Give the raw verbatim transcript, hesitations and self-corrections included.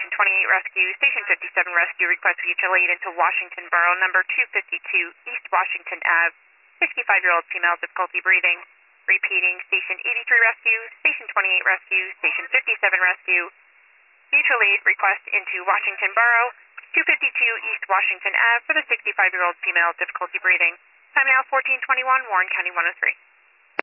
Station twenty-eight Rescue, Station fifty-seven Rescue, request mutual aid into Washington Borough, number two fifty-two East Washington Avenue, sixty-five-year-old female, difficulty breathing. Repeating, Station eighty-three Rescue, Station twenty-eight Rescue, Station fifty-seven Rescue, mutual aid request into Washington Borough, two fifty-two East Washington Avenue for the sixty-five-year-old female, difficulty breathing. Time now fourteen twenty-one, Warren County one oh three.